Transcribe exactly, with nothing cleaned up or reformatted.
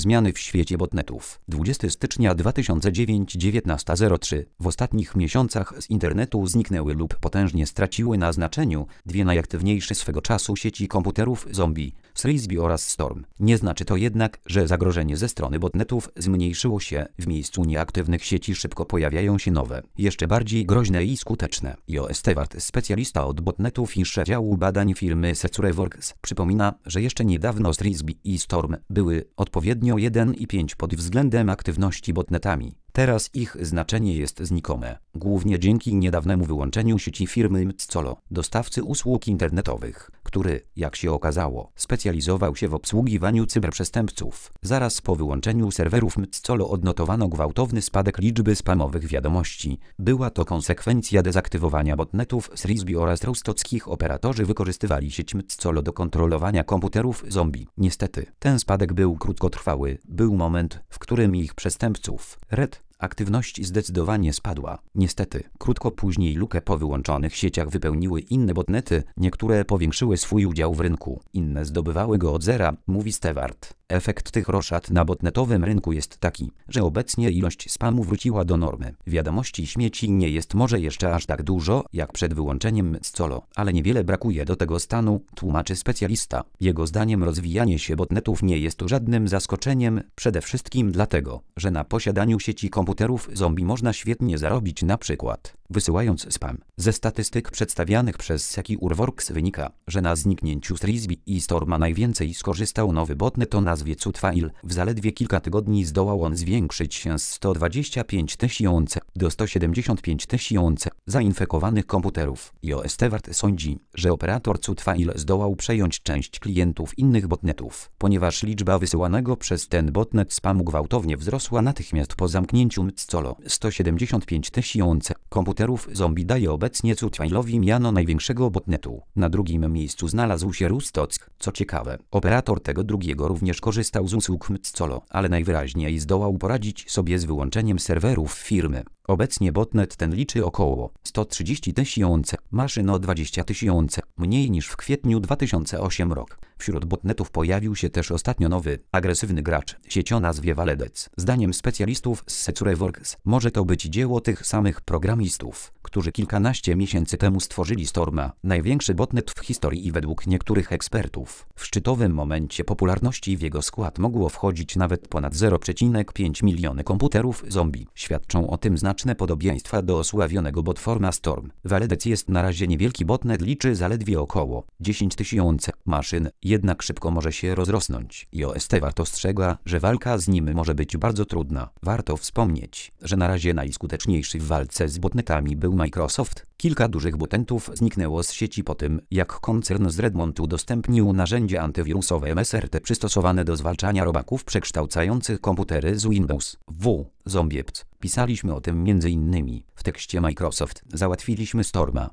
Zmiany w świecie botnetów. dwudziestego stycznia dwa tysiące dziewiątego dziewiętnasta zero trzy. W ostatnich miesiącach z internetu zniknęły lub potężnie straciły na znaczeniu dwie najaktywniejsze swego czasu sieci komputerów zombie, Frisbee oraz Storm. Nie znaczy to jednak, że zagrożenie ze strony botnetów zmniejszyło się. W miejscu nieaktywnych sieci szybko pojawiają się nowe, jeszcze bardziej groźne i skuteczne. Jo Stewart, specjalista od botnetów i szef działu badań firmy SecureWorks, przypomina, że jeszcze niedawno Frisbee i Storm były odpowiednio jeden i pięć pod względem aktywności botnetami. Teraz ich znaczenie jest znikome, głównie dzięki niedawnemu wyłączeniu sieci firmy Mtzolo, dostawcy usług internetowych, który, jak się okazało, specjalizował się w obsługiwaniu cyberprzestępców. Zaraz po wyłączeniu serwerów Mtzolo odnotowano gwałtowny spadek liczby spamowych wiadomości. Była to konsekwencja dezaktywowania botnetów z Frisbee oraz rostockich operatorzy wykorzystywali sieć Mtzolo do kontrolowania komputerów zombie. Niestety, ten spadek był krótkotrwały. Był moment, w którym ich przestępców, Red, aktywność zdecydowanie spadła. Niestety, krótko później lukę po wyłączonych sieciach wypełniły inne botnety, niektóre powiększyły swój udział w rynku, inne zdobywały go od zera, mówi Stewart. Efekt tych roszad na botnetowym rynku jest taki, że obecnie ilość spamu wróciła do normy. Wiadomości śmieci nie jest może jeszcze aż tak dużo, jak przed wyłączeniem Mtzolo, ale niewiele brakuje do tego stanu, tłumaczy specjalista. Jego zdaniem rozwijanie się botnetów nie jest żadnym zaskoczeniem, przede wszystkim dlatego, że na posiadaniu sieci komputerów zombie można świetnie zarobić, na przykład wysyłając spam. Ze statystyk przedstawianych przez SecureWorks wynika, że na zniknięciu Frisbee i Storma najwięcej skorzystał nowy botnet o nazwie Cutfile. W zaledwie kilka tygodni zdołał on zwiększyć się z sto dwadzieścia pięć tysięcy do sto siedemdziesiąt pięć tysięcy zainfekowanych komputerów. Jo Stewart sądzi, że operator Cutfile zdołał przejąć część klientów innych botnetów, ponieważ liczba wysyłanego przez ten botnet spamu gwałtownie wzrosła natychmiast po zamknięciu Mtzolo. sto siedemdziesiąt pięć tysięcy komputerów zombie daje obecnie Cutfile'owi miano największego botnetu. Na drugim miejscu znalazł się Rostock. Co ciekawe, operator tego drugiego również korzystał z usług Mtzolo, ale najwyraźniej zdołał poradzić sobie z wyłączeniem serwerów firmy. Obecnie botnet ten liczy około sto trzydzieści tysięcy maszyn, o dwadzieścia tysięcy mniej niż w kwietniu dwa tysiące ósmego roku. Wśród botnetów pojawił się też ostatnio nowy, agresywny gracz, sieć o nazwie Valedec. Zdaniem specjalistów z SecureWorks może to być dzieło tych samych programistów, którzy kilkanaście miesięcy temu stworzyli Storma, największy botnet w historii i według niektórych ekspertów. W szczytowym momencie popularności w jego skład mogło wchodzić nawet ponad zero przecinek pięć miliony komputerów zombie. Świadczą o tym znaczne podobieństwa do osławionego botforma Storm. Valedec jest na razie niewielki botnet, liczy zaledwie około dziesięć tysięcy maszyn, jednak szybko może się rozrosnąć. Jo Stewart ostrzega, że walka z nim może być bardzo trudna. Warto wspomnieć, że na razie najskuteczniejszy w walce z botnetami był Microsoft. Kilka dużych botnetów zniknęło z sieci po tym, jak koncern z Redmond udostępnił narzędzie antywirusowe M S R T przystosowane do zwalczania robaków przekształcających komputery z Windows W. Zombiept. Pisaliśmy o tym między innymi w tekście Microsoft. Załatwiliśmy Storma,